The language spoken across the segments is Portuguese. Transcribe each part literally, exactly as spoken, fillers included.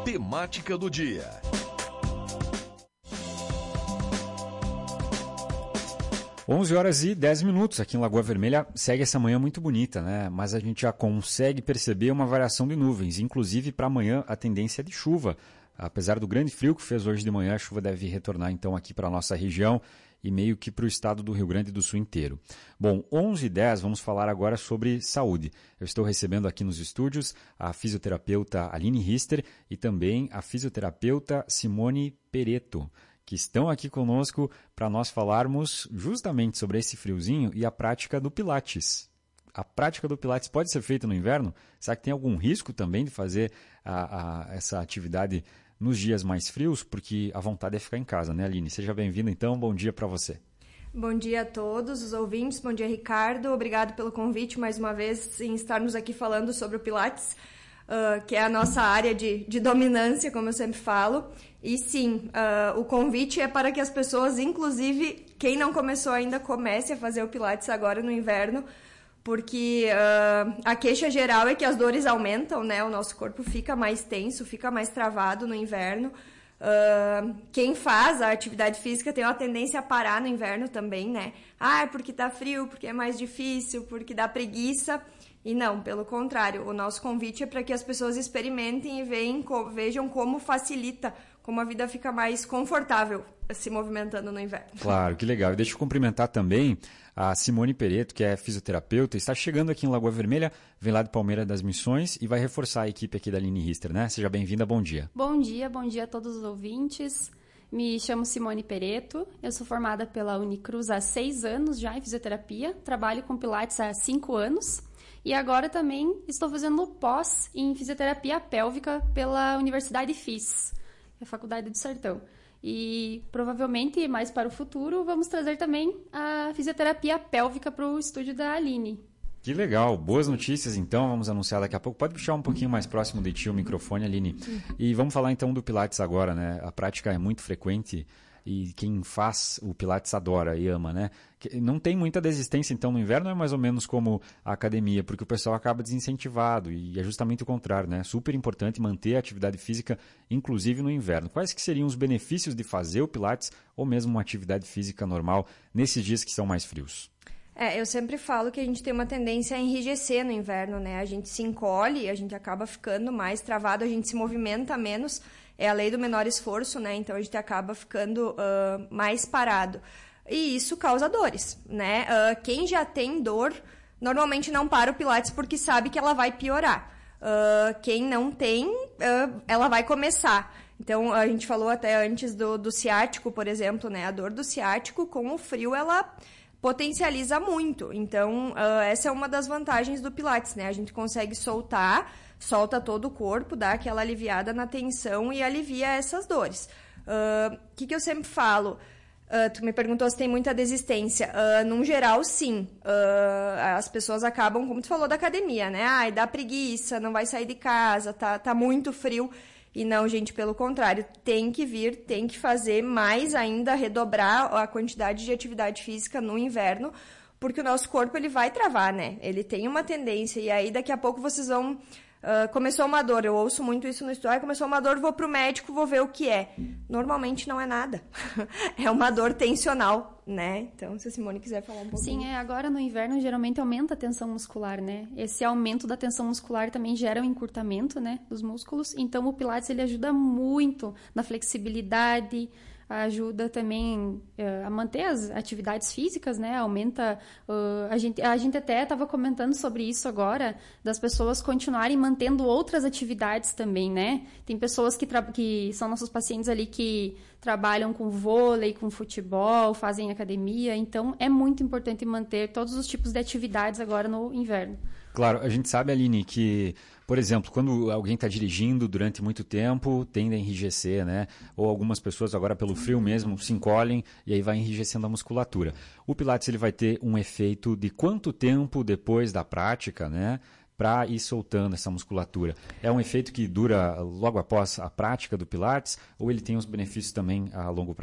Temática do dia. onze horas e dez minutos aqui em Lagoa Vermelha. Segue essa manhã muito bonita, né? Mas a gente já consegue perceber uma variação de nuvens. Inclusive, para amanhã, a tendência é de chuva. Apesar do grande frio que fez hoje de manhã, a chuva deve retornar então aqui para a nossa região e meio que para o estado do Rio Grande do Sul inteiro. Bom, onze e dez, vamos falar agora sobre saúde. Eu estou recebendo aqui nos estúdios a fisioterapeuta Aline Rister e também a fisioterapeuta Simone Pereto, que estão aqui conosco para nós falarmos justamente sobre esse friozinho e a prática do Pilates. A prática do Pilates pode ser feita no inverno? Será que tem algum risco também de fazer a, a, essa atividade nos dias mais frios? Porque a vontade é ficar em casa, né, Aline? Seja bem-vinda, então. Bom dia para você. Bom dia a todos os ouvintes. Bom dia, Ricardo. Obrigado pelo convite mais uma vez em estarmos aqui falando sobre o Pilates, uh, que é a nossa área de, de dominância, como eu sempre falo. E sim, uh, o convite é para que as pessoas, inclusive quem não começou ainda, comece a fazer o Pilates agora no inverno, porque uh, a queixa geral é que as dores aumentam, né? O nosso corpo fica mais tenso, fica mais travado no inverno. Uh, quem faz a atividade física tem uma tendência a parar no inverno também, né? Ah, é porque tá frio, porque é mais difícil, porque dá preguiça. E não, pelo contrário, o nosso convite é para que as pessoas experimentem e vejam, vejam como facilita, como a vida fica mais confortável se movimentando no inverno. Claro, que legal. E deixa eu cumprimentar também a Simone Pereto, que é fisioterapeuta, está chegando aqui em Lagoa Vermelha, vem lá de Palmeira das Missões e vai reforçar a equipe aqui da Aline Rister, né? Seja bem-vinda, bom dia. Bom dia, bom dia a todos os ouvintes. Me chamo Simone Pereto, eu sou formada pela Unicruz há seis anos já em fisioterapia, trabalho com Pilates há cinco anos. E agora também estou fazendo pós em fisioterapia pélvica pela Universidade F I S, a Faculdade do Sertão. E provavelmente, mais para o futuro, vamos trazer também a fisioterapia pélvica para o estúdio da Aline. Que legal, boas notícias então, vamos anunciar daqui a pouco. Pode puxar um pouquinho mais próximo de ti o microfone, Aline. E vamos falar então do Pilates agora, né? A prática é muito frequente e quem faz o Pilates adora e ama, né? Não tem muita desistência, então, no inverno é mais ou menos como a academia, porque o pessoal acaba desincentivado e é justamente o contrário, né? Super importante manter a atividade física, inclusive no inverno. Quais que seriam os benefícios de fazer o Pilates ou mesmo uma atividade física normal nesses dias que são mais frios? É, eu sempre falo que a gente tem uma tendência a enrijecer no inverno, né? A gente se encolhe, a gente acaba ficando mais travado, a gente se movimenta menos, é a lei do menor esforço, né? Então a gente acaba ficando uh, mais parado. E isso causa dores, né? Uh, quem já tem dor, normalmente não para o Pilates porque sabe que ela vai piorar. Uh, quem não tem, uh, ela vai começar. Então, a gente falou até antes do, do ciático, por exemplo, né? A dor do ciático, com o frio, ela potencializa muito. Então, uh, essa é uma das vantagens do Pilates, né? A gente consegue soltar, solta todo o corpo, dá aquela aliviada na tensão e alivia essas dores. O uh, que, que eu sempre falo? Uh, tu me perguntou se tem muita desistência. Uh, num geral, sim. Uh, as pessoas acabam, como tu falou da academia, né? Ai, dá preguiça, não vai sair de casa, tá, tá muito frio. E não, gente, pelo contrário, tem que vir, tem que fazer mais ainda, redobrar a quantidade de atividade física no inverno, porque o nosso corpo ele vai travar, né? Ele tem uma tendência, e aí daqui a pouco vocês vão... Uh, começou uma dor, eu ouço muito isso no estúdio, ah, começou uma dor, vou pro médico, vou ver o que é. Normalmente não é nada. É uma dor tensional, né? Então, se a Simone quiser falar um pouquinho. Sim, é, agora no inverno geralmente aumenta a tensão muscular, né? Esse aumento da tensão muscular também gera um encurtamento, né, dos músculos. Então, o Pilates ele ajuda muito na flexibilidade, ajuda também uh, a manter as atividades físicas, né? Aumenta... Uh, a, gente, a gente até estava comentando sobre isso agora, das pessoas continuarem mantendo outras atividades também, né? Tem pessoas que, que são nossos pacientes ali que trabalham com vôlei, com futebol, fazem academia. Então, é muito importante manter todos os tipos de atividades agora no inverno. Claro, a gente sabe, Aline, que, por exemplo, quando alguém está dirigindo durante muito tempo, tende a enrijecer, né? Ou algumas pessoas agora pelo frio mesmo se encolhem e aí vai enrijecendo a musculatura. O Pilates ele vai ter um efeito de quanto tempo depois da prática, né? Para ir soltando essa musculatura. É um efeito que dura logo após a prática do Pilates ou ele tem os benefícios também a longo prazo?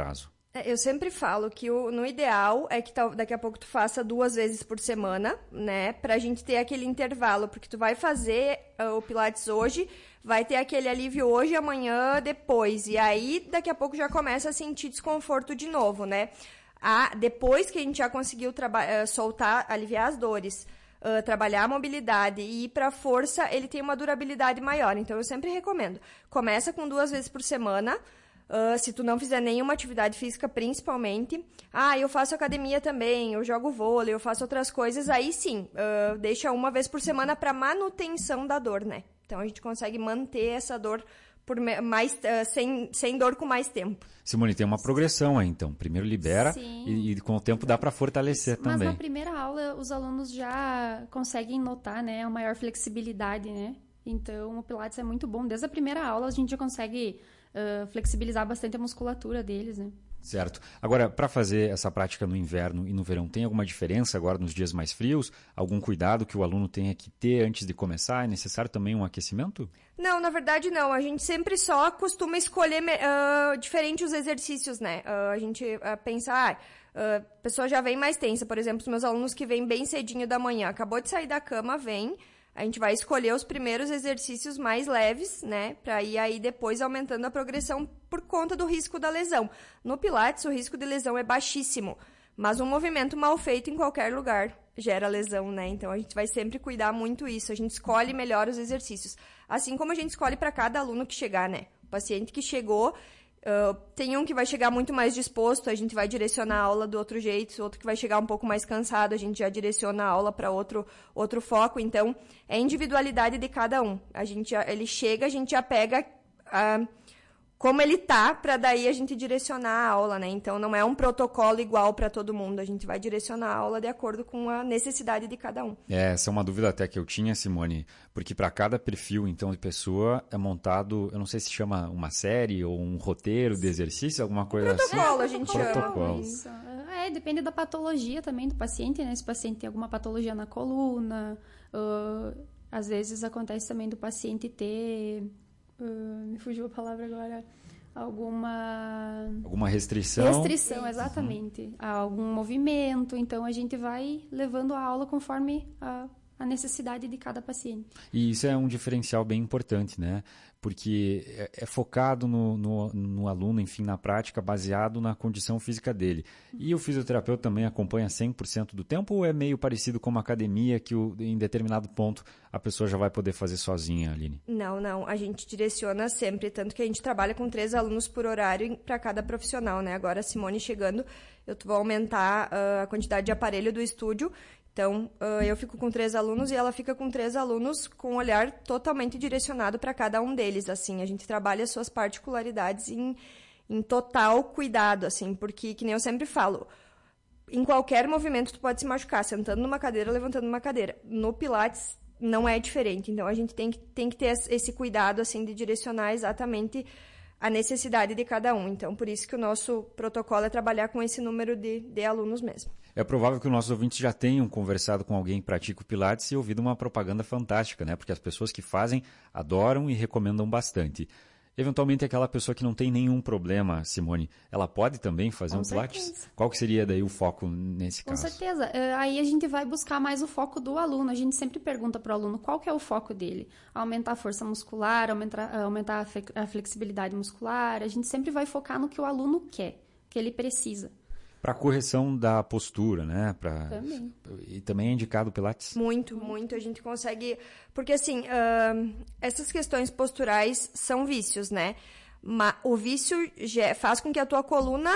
Eu sempre falo que o, no ideal é que tal, daqui a pouco tu faça duas vezes por semana, né? Pra gente ter aquele intervalo, porque tu vai fazer uh, o Pilates hoje, vai ter aquele alívio hoje, amanhã, depois. E aí, daqui a pouco já começa a sentir desconforto de novo, né? Ah, depois que a gente já conseguiu uh, soltar, aliviar as dores, uh, trabalhar a mobilidade e ir pra força, ele tem uma durabilidade maior. Então, eu sempre recomendo. Começa com duas vezes por semana. Uh, se tu não fizer nenhuma atividade física, principalmente. Ah, eu faço academia também, eu jogo vôlei, eu faço outras coisas. Aí sim, uh, deixa uma vez por semana para manutenção da dor, né? Então a gente consegue manter essa dor por mais, uh, sem, sem dor com mais tempo. Simone, tem uma progressão aí, então. Primeiro libera e, e com o tempo dá para fortalecer Mas também. Mas na primeira aula os alunos já conseguem notar, né, a maior flexibilidade, né? Então o Pilates é muito bom. Desde a primeira aula a gente já consegue Uh, flexibilizar bastante a musculatura deles, né? Certo. Agora, para fazer essa prática no inverno e no verão, tem alguma diferença agora nos dias mais frios? Algum cuidado que o aluno tenha que ter antes de começar? É necessário também um aquecimento? Não, na verdade não. A gente sempre só costuma escolher uh, diferente os exercícios, né? Uh, a gente uh, pensa, ah, uh, a pessoa já vem mais tensa. Por exemplo, os meus alunos que vêm bem cedinho da manhã, acabou de sair da cama, vem... A gente vai escolher os primeiros exercícios mais leves, né? Para ir aí depois aumentando a progressão por conta do risco da lesão. No Pilates, o risco de lesão é baixíssimo, mas um movimento mal feito em qualquer lugar gera lesão, né? Então a gente vai sempre cuidar muito isso. A gente escolhe melhor os exercícios. Assim como a gente escolhe para cada aluno que chegar, né? O paciente que chegou... Uh, tem um que vai chegar muito mais disposto, a gente vai direcionar a aula do outro jeito, outro que vai chegar um pouco mais cansado, a gente já direciona a aula para outro, outro foco. Então, é a individualidade de cada um. A gente já, ele chega, a gente já pega uh, como ele tá, para daí a gente direcionar a aula, né? Então, não é um protocolo igual para todo mundo, a gente vai direcionar a aula de acordo com a necessidade de cada um. É, essa é uma dúvida até que eu tinha, Simone, porque para cada perfil, então, de pessoa, é montado, eu não sei se chama uma série ou um roteiro de exercício, alguma coisa protocolo, assim. a gente protocolo. chama. É, depende da patologia também do paciente, né? Se o paciente tem alguma patologia na coluna, uh, às vezes acontece também do paciente ter... Uh, me fugiu a palavra agora. Alguma... Alguma restrição. Restrição, exatamente. Uhum. Algum movimento. Então, a gente vai levando a aula conforme a, a necessidade de cada paciente. E isso é um diferencial bem importante, né? Porque é, é focado no, no, no aluno, enfim, na prática, baseado na condição física dele. E o fisioterapeuta também acompanha cem por cento do tempo ou é meio parecido com uma academia que o, em determinado ponto a pessoa já vai poder fazer sozinha, Aline? Não, não. A gente direciona sempre, tanto que a gente trabalha com três alunos por horário para cada profissional, né? Agora a Simone chegando, eu vou aumentar uh, a quantidade de aparelho do estúdio. Então, uh, eu fico com três alunos e ela fica com três alunos com um olhar totalmente direcionado para cada um deles, assim. A gente trabalha as suas particularidades em, em total cuidado, assim, porque, que nem eu sempre falo, em qualquer movimento tu pode se machucar, sentando numa cadeira, levantando uma cadeira. No Pilates não é diferente, então a gente tem que, tem que ter esse cuidado, assim, de direcionar exatamente a necessidade de cada um. Então, por isso que o nosso protocolo é trabalhar com esse número de, de alunos mesmo. É provável que os nossos ouvintes já tenham conversado com alguém que pratica o Pilates e ouvido uma propaganda fantástica, né? Porque as pessoas que fazem adoram e recomendam bastante. Eventualmente, aquela pessoa que não tem nenhum problema, Simone, ela pode também fazer com um Pilates? certeza. Qual que seria daí o foco nesse Com caso? certeza. Aí a gente vai buscar mais o foco do aluno. A gente sempre pergunta para o aluno qual que é o foco dele. Aumentar a força muscular, aumentar, aumentar a flexibilidade muscular. A gente sempre vai focar no que o aluno quer, que ele precisa. Para correção da postura, né? Pra... Também. E também é indicado o Pilates? Muito, muito. A gente consegue... Porque, assim, uh, essas questões posturais são vícios, né? Mas o vício faz com que a tua coluna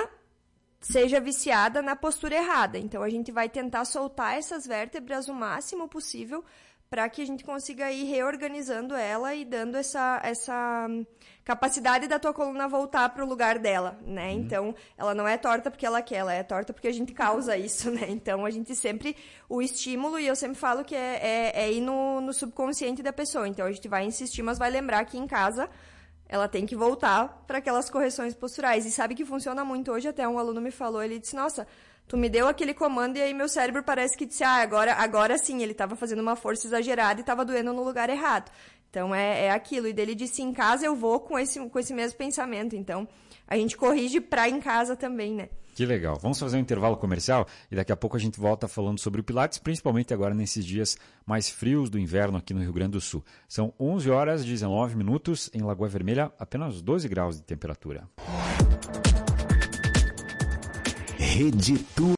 seja viciada na postura errada. Então, a gente vai tentar soltar essas vértebras o máximo possível para que a gente consiga ir reorganizando ela e dando essa, essa capacidade da tua coluna voltar para o lugar dela, né? Uhum. Então, ela não é torta porque ela quer, ela é torta porque a gente causa isso, né? Então, a gente sempre... O estímulo, e eu sempre falo que é, é, é ir no, no subconsciente da pessoa. Então, a gente vai insistir, mas vai lembrar que em casa ela tem que voltar para aquelas correções posturais. E sabe que funciona muito hoje, até um aluno me falou, ele disse, nossa... Tu me deu aquele comando e aí meu cérebro parece que disse, ah, agora, agora sim, ele estava fazendo uma força exagerada e estava doendo no lugar errado. Então, é, é aquilo. E dele disse, em casa eu vou com esse, com esse mesmo pensamento. Então, a gente corrige pra em casa também, né? Que legal. Vamos fazer um intervalo comercial e daqui a pouco a gente volta falando sobre o Pilates, principalmente agora nesses dias mais frios do inverno aqui no Rio Grande do Sul. São onze horas e dezenove minutos em Lagoa Vermelha, apenas doze graus de temperatura. Rede Tu.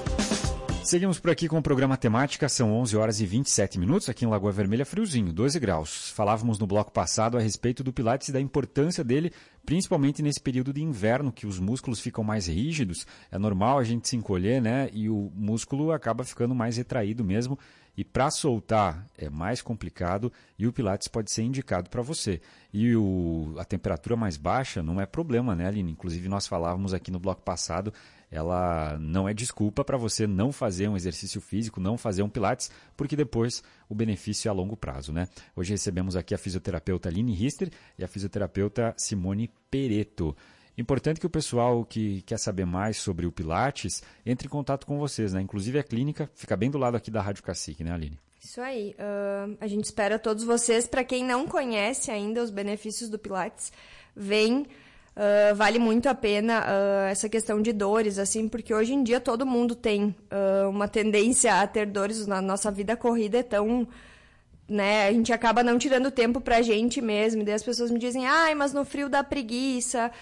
Seguimos por aqui com o programa Temática, são onze horas e vinte e sete minutos, aqui em Lagoa Vermelha, friozinho, doze graus. Falávamos no bloco passado a respeito do Pilates e da importância dele, principalmente nesse período de inverno, que os músculos ficam mais rígidos. É normal a gente se encolher, né? E o músculo acaba ficando mais retraído mesmo. E para soltar é mais complicado e o Pilates pode ser indicado para você. E o, a temperatura mais baixa não é problema, né, Aline? Inclusive nós falávamos aqui no bloco passado, ela não é desculpa para você não fazer um exercício físico, não fazer um Pilates, porque depois o benefício é a longo prazo, né? Hoje recebemos aqui a fisioterapeuta Aline Rister e a fisioterapeuta Simone Pereto. Importante que o pessoal que quer saber mais sobre o Pilates entre em contato com vocês, né? Inclusive a clínica fica bem do lado aqui da Rádio Cacique, né, Aline? Isso aí. Uh, a gente espera todos vocês. Para quem não conhece ainda os benefícios do Pilates, vem, uh, vale muito a pena uh, essa questão de dores, assim, porque hoje em dia todo mundo tem uh, uma tendência a ter dores. Na nossa vida corrida é tão... Né, a gente acaba não tirando tempo pra gente mesmo, e daí as pessoas me dizem, ai, mas no frio dá preguiça,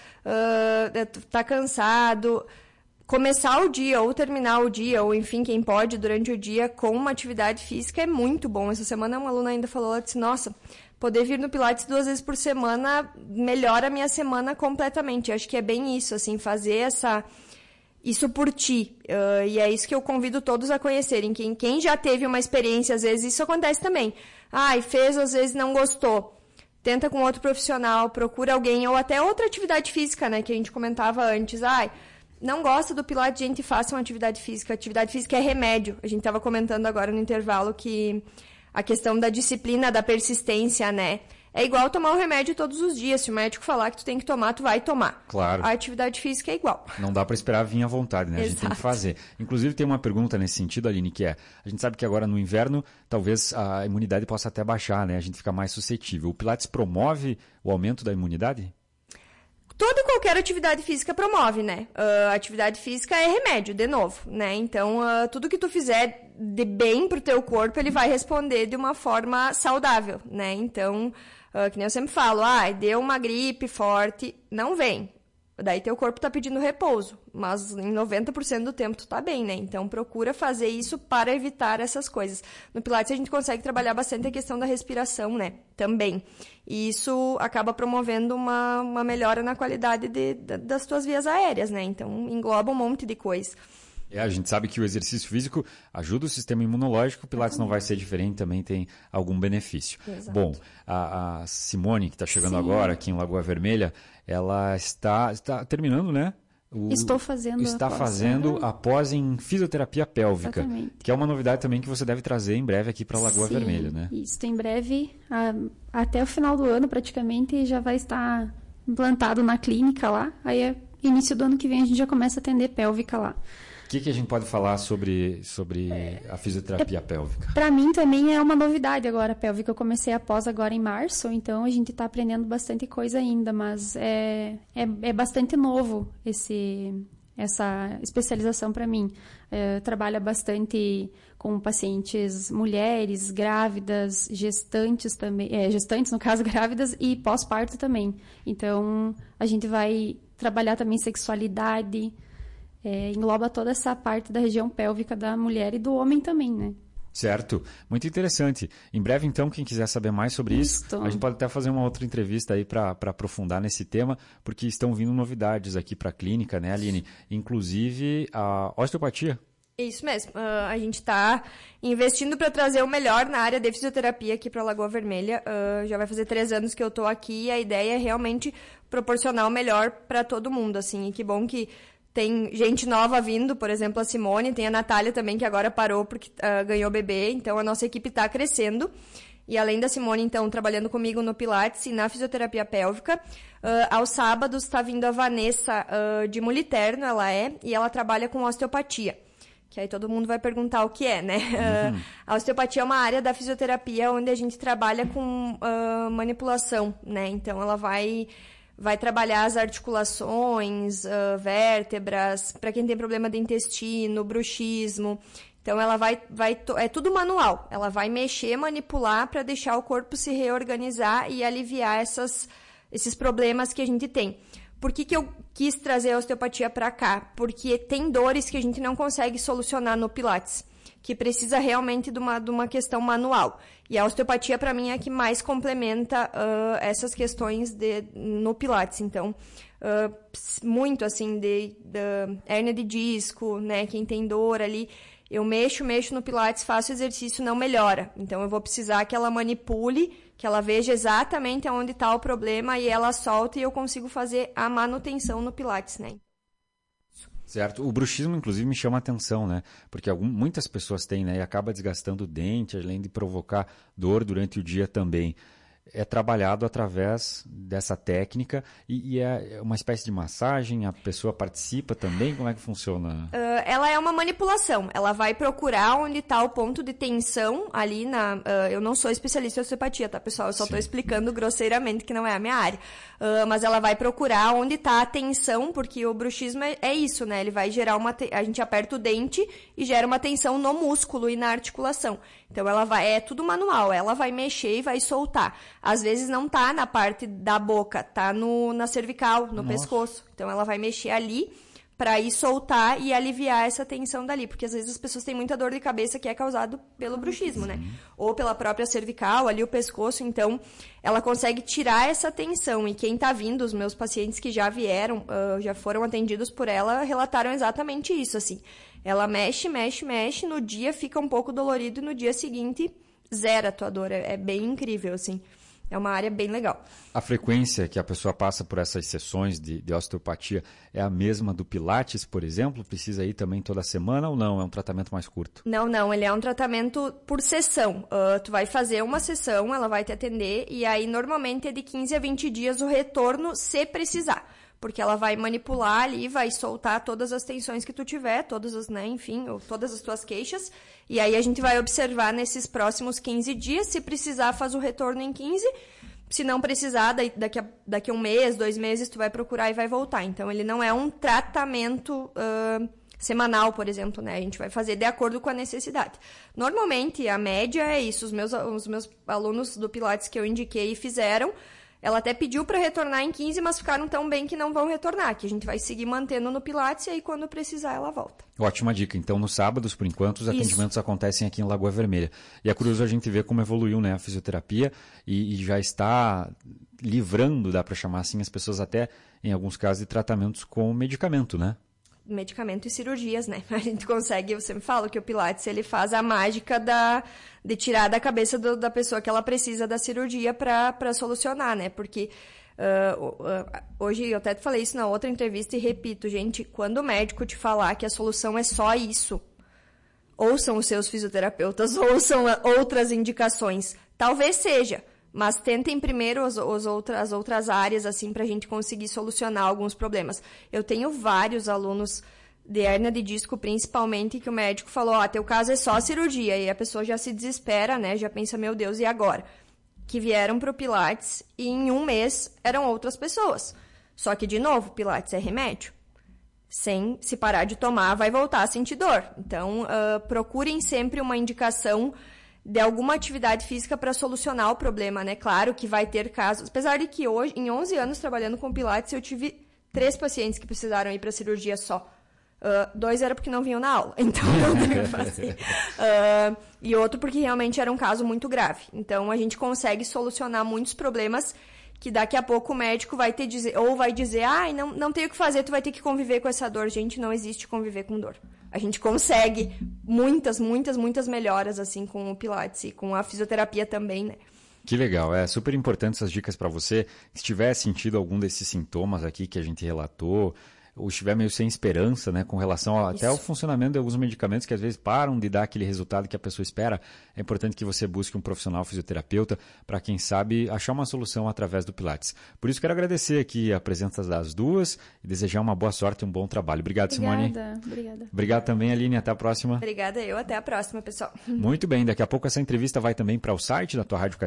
uh, tá cansado. Começar o dia, ou terminar o dia, ou enfim, quem pode durante o dia com uma atividade física é muito bom. Essa semana uma aluna ainda falou, ela disse, nossa, poder vir no Pilates duas vezes por semana melhora a minha semana completamente. Eu acho que é bem isso, assim, fazer essa... Isso por ti, uh, e é isso que eu convido todos a conhecerem. Quem, quem já teve uma experiência, às vezes isso acontece também. Ai, fez, às vezes não gostou. Tenta com outro profissional, procura alguém, ou até outra atividade física, né, que a gente comentava antes. Ai, não gosta do Pilates, gente, faça uma atividade física. Atividade física é remédio. A gente estava comentando agora no intervalo que a questão da disciplina, da persistência, né, é igual tomar um remédio todos os dias. Se o médico falar que tu tem que tomar, tu vai tomar. Claro. A atividade física é igual. Não dá para esperar vir à vontade, né? A gente Exato. tem que fazer. Inclusive, tem uma pergunta nesse sentido, Aline, que é... A gente sabe que agora no inverno, talvez a imunidade possa até baixar, né? A gente fica mais suscetível. O Pilates promove o aumento da imunidade? Toda e qualquer atividade física promove, né? Uh, atividade física é remédio, de novo, né? Então, uh, tudo que tu fizer de bem pro teu corpo, ele vai responder de uma forma saudável, né? Então... Uh, que nem eu sempre falo, ah, deu uma gripe forte, não vem. Daí teu corpo tá pedindo repouso, mas em noventa por cento do tempo tu tá bem, né? Então procura fazer isso para evitar essas coisas. No Pilates a gente consegue trabalhar bastante a questão da respiração, né? Também. E isso acaba promovendo uma, uma melhora na qualidade de, de, das tuas vias aéreas, né? Então engloba um monte de coisa. É, a gente sabe que o exercício físico ajuda o sistema imunológico, o Pilates não vai ser diferente, também tem algum benefício. Exato. Bom, a, a Simone, que está chegando Sim. agora aqui em Lagoa Vermelha, ela está, está terminando, né? O, Estou fazendo Está após, fazendo uhum. após em fisioterapia pélvica, Exatamente. que é uma novidade também que você deve trazer em breve aqui para Lagoa Sim, Vermelha, né? Isso, em breve, a, até o final do ano praticamente, já vai estar implantado na clínica lá. Aí, é, início do ano que vem, a gente já começa a atender pélvica lá. O que, que a gente pode falar sobre, sobre a fisioterapia é, pélvica? Para mim também é uma novidade agora a pélvica. Eu comecei após agora em março, então a gente está aprendendo bastante coisa ainda, mas é, é, é bastante novo esse, essa especialização para mim. É, trabalha bastante com pacientes mulheres, grávidas, gestantes também, é, gestantes no caso, grávidas e pós-parto também. Então a gente vai trabalhar também sexualidade. É, engloba toda essa parte da região pélvica da mulher e do homem também, né? Certo, muito interessante. Em breve, então, quem quiser saber mais sobre isso, isso a gente pode até fazer uma outra entrevista aí para aprofundar nesse tema, porque estão vindo novidades aqui para a clínica, né, Aline? Inclusive a osteopatia. Isso mesmo. Uh, a gente está investindo para trazer o melhor na área de fisioterapia aqui para Lagoa Vermelha. Uh, já vai fazer três anos que eu estou aqui e a ideia é realmente proporcionar o melhor para todo mundo, assim. E que bom que tem gente nova vindo, por exemplo, a Simone, tem a Natália também, que agora parou porque uh, ganhou bebê, então a nossa equipe está crescendo. E além da Simone, então, trabalhando comigo no Pilates e na fisioterapia pélvica, uh, aos sábados está vindo a Vanessa uh, de Muliterno, ela é, e ela trabalha com osteopatia. que aí todo mundo vai perguntar o que é, né? Uhum. Uh, a osteopatia é uma área da fisioterapia onde a gente trabalha com uh, manipulação, né? Então, ela vai, vai trabalhar as articulações, uh, vértebras, para quem tem problema de intestino, bruxismo. Então, ela vai, vai... É tudo manual. Ela vai mexer, manipular para deixar o corpo se reorganizar e aliviar essas, esses problemas que a gente tem. Por que que eu quis trazer a osteopatia para cá? Porque tem dores que a gente não consegue solucionar no Pilates, que precisa realmente de uma, de uma questão manual. E a osteopatia, para mim, é a que mais complementa uh, essas questões de, no Pilates. Então, uh, muito assim, de, de hérnia de disco, né? Quem tem dor ali, eu mexo, mexo no Pilates, faço exercício, não melhora. Então, eu vou precisar que ela manipule, que ela veja exatamente onde está o problema e ela solta e eu consigo fazer a manutenção no Pilates, né? Certo. O bruxismo, inclusive, me chama a atenção, né? Porque algum, muitas pessoas têm, né? E acaba desgastando o dente, além de provocar dor durante o dia também. É trabalhado através dessa técnica e, e é uma espécie de massagem, a pessoa participa também? Como é que funciona? Uh, ela é uma manipulação, ela vai procurar onde está o ponto de tensão ali na... Uh, eu não sou especialista em osteopatia, tá, pessoal? Eu só estou explicando grosseiramente que não é a minha área. Uh, mas ela vai procurar onde está a tensão, porque o bruxismo é, é isso, né? Ele vai gerar uma... Te... A gente aperta o dente e gera uma tensão no músculo e na articulação. Então, ela vai... É tudo manual, ela vai mexer e vai soltar. Às vezes não tá na parte da boca, tá no, na cervical, no Nossa. pescoço. Então, ela vai mexer ali para ir soltar e aliviar essa tensão dali. Porque, às vezes, as pessoas têm muita dor de cabeça que é causado pelo bruxismo, né? Ou pela própria cervical, ali o pescoço. Então, ela consegue tirar essa tensão. E quem tá vindo, os meus pacientes que já vieram, uh, já foram atendidos por ela, relataram exatamente isso, assim. Ela mexe, mexe, mexe, no dia fica um pouco dolorido e no dia seguinte zera a tua dor. É, é bem incrível, assim. É uma área bem legal. A frequência que a pessoa passa por essas sessões de, de osteopatia é a mesma do Pilates, por exemplo? Precisa ir também toda semana ou não? É um tratamento mais curto? Não, não. Ele é um tratamento por sessão. Uh, tu vai fazer uma sessão, ela vai te atender e aí normalmente é de quinze a vinte dias o retorno se precisar. Porque ela vai manipular ali, vai soltar todas as tensões que tu tiver, todas as, né, enfim, ou todas as tuas queixas. E aí a gente vai observar nesses próximos quinze dias. Se precisar, faz o retorno em quinze. Se não precisar, daqui a, daqui a um mês, dois meses, tu vai procurar e vai voltar. Então, ele não é um tratamento uh, semanal, por exemplo, né? A gente vai fazer de acordo com a necessidade. Normalmente, a média é isso. Os meus, os meus alunos do Pilates que eu indiquei fizeram. Ela até pediu para retornar em quinze, mas ficaram tão bem que não vão retornar, que a gente vai seguir mantendo no Pilates e aí quando precisar ela volta. Ótima dica. Então, nos sábados, por enquanto, os atendimentos Isso. acontecem aqui em Lagoa Vermelha. E é curioso a gente ver como evoluiu, né, a fisioterapia e, e já está livrando, dá para chamar assim, as pessoas até, em alguns casos, de tratamentos com medicamento, né? Medicamento e cirurgias, né? A gente consegue, eu sempre falo que o Pilates, ele faz a mágica da, de tirar da cabeça do, da pessoa que ela precisa da cirurgia para solucionar, né? Porque uh, uh, hoje, eu até falei isso na outra entrevista e repito, gente, quando o médico te falar que a solução é só isso, ouçam os seus fisioterapeutas, ouçam outras indicações. Talvez seja, mas tentem primeiro as, as, outras, as outras áreas, assim, para a gente conseguir solucionar alguns problemas. Eu tenho vários alunos de hérnia de disco, principalmente, que o médico falou, ó, teu caso é só cirurgia, e a pessoa já se desespera, né, já pensa, meu Deus, e agora? Que vieram pro Pilates e em um mês eram outras pessoas. Só que, de novo, Pilates é remédio. Sem se parar de tomar, vai voltar a sentir dor. Então, uh, procurem sempre uma indicação de alguma atividade física para solucionar o problema, né? Claro que vai ter casos, apesar de que hoje, em onze anos trabalhando com Pilates, eu tive três pacientes que precisaram ir para cirurgia só. Uh, dois era porque não vinham na aula, então não teve que fazer. Uh, e outro porque realmente era um caso muito grave. Então, a gente consegue solucionar muitos problemas que daqui a pouco o médico vai te dizer, ou vai dizer, ah, não, não tem o que fazer, tu vai ter que conviver com essa dor. Gente, não existe conviver com dor. A gente consegue muitas, muitas, muitas melhoras, assim, com o Pilates e com a fisioterapia também, né? Que legal, é super importante essas dicas para você. Se tiver sentido algum desses sintomas aqui que a gente relatou, ou estiver meio sem esperança, né, com relação a, até ao funcionamento de alguns medicamentos que às vezes param de dar aquele resultado que a pessoa espera, é importante que você busque um profissional fisioterapeuta para, quem sabe, achar uma solução através do Pilates. Por isso, quero agradecer aqui a presença das duas e desejar uma boa sorte e um bom trabalho. Obrigado, obrigada, Simone. Obrigada. Obrigado também, Aline. Até a próxima. Obrigada eu. Até a próxima, pessoal. Muito bem. Daqui a pouco essa entrevista vai também para o site da tua Rádio